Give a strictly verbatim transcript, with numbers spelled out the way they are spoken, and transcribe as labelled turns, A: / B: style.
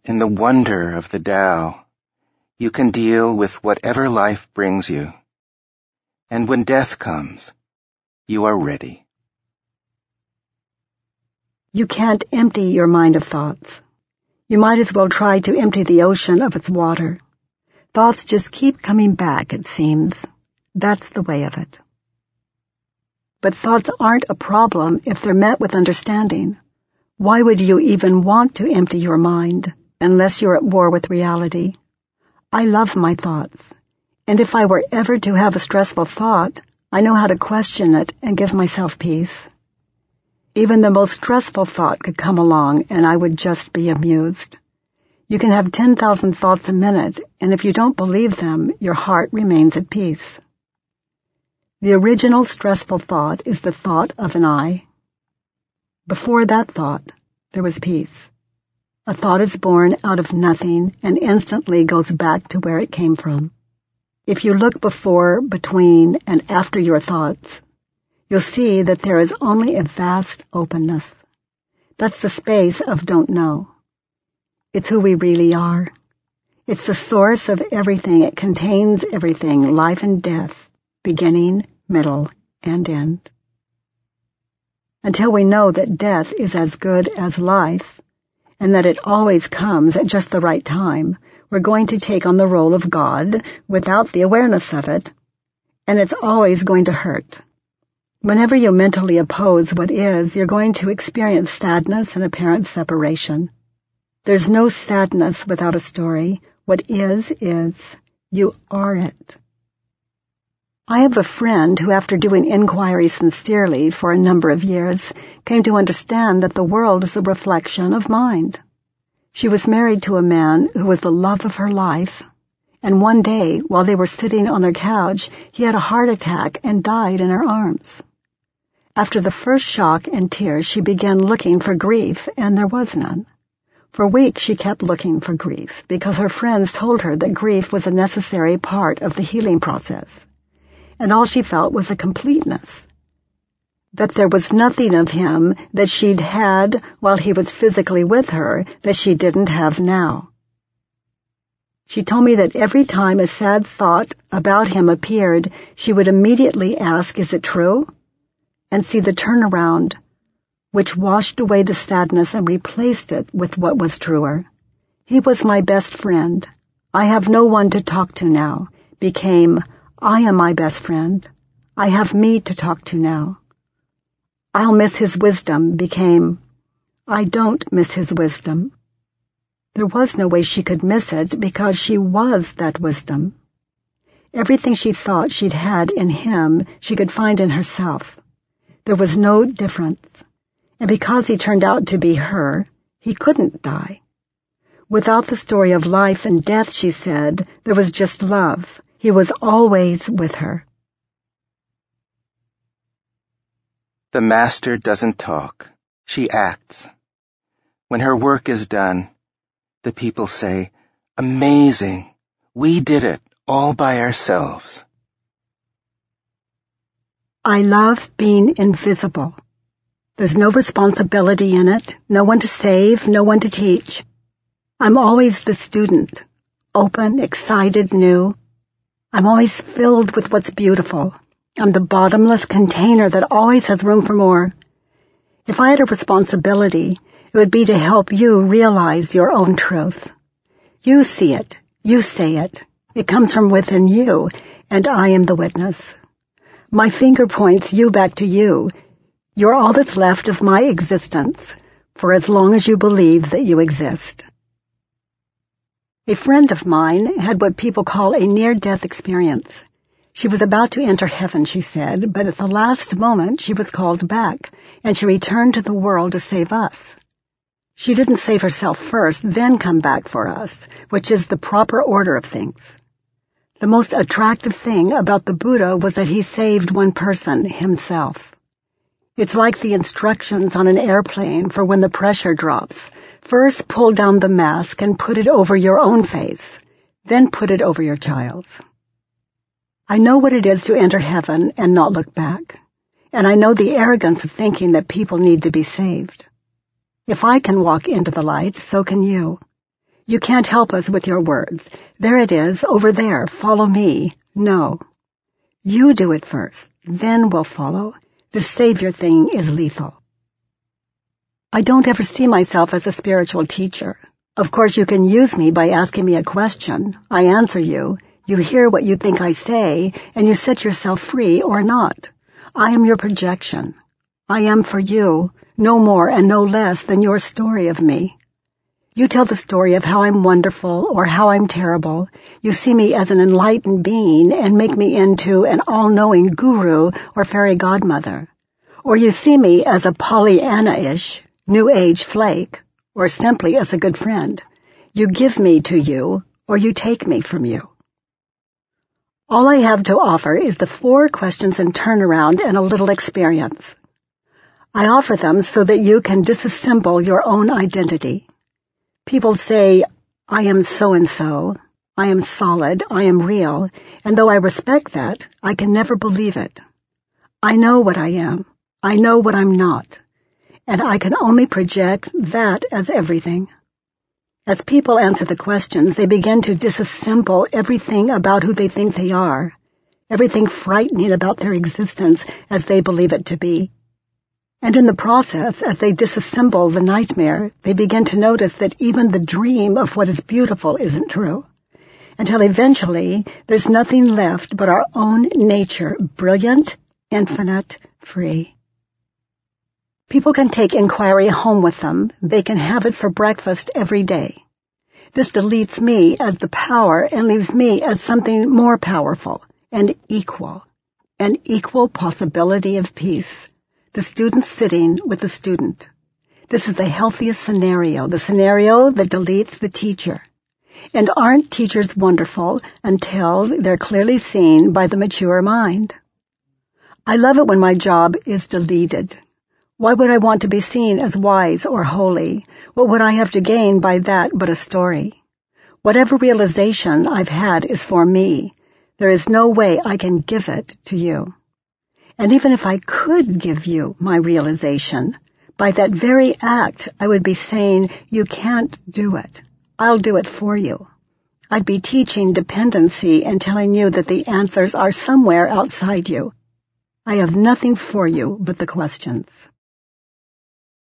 A: in the wonder of the Tao, you can deal with whatever life brings you. And when death comes, you are ready.
B: You can't empty your mind of thoughts. You might as well try to empty the ocean of its water. Thoughts just keep coming back, it seems. That's the way of it. But thoughts aren't a problem if they're met with understanding. Why would you even want to empty your mind unless you're at war with reality? I love my thoughts, and if I were ever to have a stressful thought, I know how to question it and give myself peace. Even the most stressful thought could come along and I would just be amused. You can have ten thousand thoughts a minute, and if you don't believe them, your heart remains at peace. The original stressful thought is the thought of an I. Before that thought, there was peace. A thought is born out of nothing and instantly goes back to where it came from. If you look before, between, and after your thoughts, you'll see that there is only a vast openness. That's the space of don't know. It's who we really are. It's the source of everything. It contains everything, life and death, beginning, middle, and end. Until we know that death is as good as life, and that it always comes at just the right time, we're going to take on the role of God without the awareness of it, and it's always going to hurt. Whenever you mentally oppose what is, you're going to experience sadness and apparent separation. There's no sadness without a story. What is, is. You are it. I have a friend who, after doing inquiry sincerely for a number of years, came to understand that the world is a reflection of mind. She was married to a man who was the love of her life, and one day, while they were sitting on their couch, he had a heart attack and died in her arms. After the first shock and tears, she began looking for grief, and there was none. For weeks she kept looking for grief, because her friends told her that grief was a necessary part of the healing process, and all she felt was a completeness. That there was nothing of him that she'd had while he was physically with her that she didn't have now. She told me that every time a sad thought about him appeared, she would immediately ask, "Is it true?" and see the turnaround, which washed away the sadness and replaced it with what was truer. "He was my best friend. I have no one to talk to now," became, "I am my best friend. I have me to talk to now." "I'll miss his wisdom," became, "I don't miss his wisdom." There was no way she could miss it because she was that wisdom. Everything she thought she'd had in him, she could find in herself. There was no difference. And because he turned out to be her, he couldn't die. Without the story of life and death, she said, there was just love. He was always with her.
A: The master doesn't talk. She acts. When her work is done, the people say, "Amazing! We did it all by ourselves."
B: I love being invisible. There's no responsibility in it, no one to save, no one to teach. I'm always the student, open, excited, new. I'm always filled with what's beautiful. I'm the bottomless container that always has room for more. If I had a responsibility, it would be to help you realize your own truth. You see it, you say it. It comes from within you, and I am the witness. My finger points you back to you. You're all that's left of my existence, for as long as you believe that you exist. A friend of mine had what people call a near-death experience. She was about to enter heaven, she said, but at the last moment she was called back, and she returned to the world to save us. She didn't save herself first, then come back for us, which is the proper order of things. The most attractive thing about the Buddha was that he saved one person, himself. It's like the instructions on an airplane for when the pressure drops. First pull down the mask and put it over your own face, then put it over your child's. I know what it is to enter heaven and not look back, and I know the arrogance of thinking that people need to be saved. If I can walk into the light, so can you. You can't help us with your words. There it is, over there, follow me. No. You do it first, then we'll follow. The savior thing is lethal. I don't ever see myself as a spiritual teacher. Of course, you can use me by asking me a question. I answer you. You hear what you think I say, and you set yourself free or not. I am your projection. I am for you, no more and no less than your story of me. You tell the story of how I'm wonderful or how I'm terrible. You see me as an enlightened being and make me into an all-knowing guru or fairy godmother. Or you see me as a Pollyanna-ish, New Age flake, or simply as a good friend. You give me to you, or you take me from you. All I have to offer is the four questions and turnaround and a little experience. I offer them so that you can disassemble your own identity. People say, I am so-and-so, I am solid, I am real, and though I respect that, I can never believe it. I know what I am, I know what I'm not, and I can only project that as everything. As people answer the questions, they begin to disassemble everything about who they think they are, everything frightening about their existence as they believe it to be. And in the process, as they disassemble the nightmare, they begin to notice that even the dream of what is beautiful isn't true, until eventually there's nothing left but our own nature, brilliant, infinite, free. People can take inquiry home with them. They can have it for breakfast every day. This deletes me as the power and leaves me as something more powerful and equal, an equal possibility of peace. The student sitting with the student. This is the healthiest scenario, the scenario that deletes the teacher. And aren't teachers wonderful until they're clearly seen by the mature mind? I love it when my job is deleted. Why would I want to be seen as wise or holy? What would I have to gain by that but a story? Whatever realization I've had is for me. There is no way I can give it to you. And even if I could give you my realization, by that very act I would be saying, you can't do it. I'll do it for you. I'd be teaching dependency and telling you that the answers are somewhere outside you. I have nothing for you but the questions.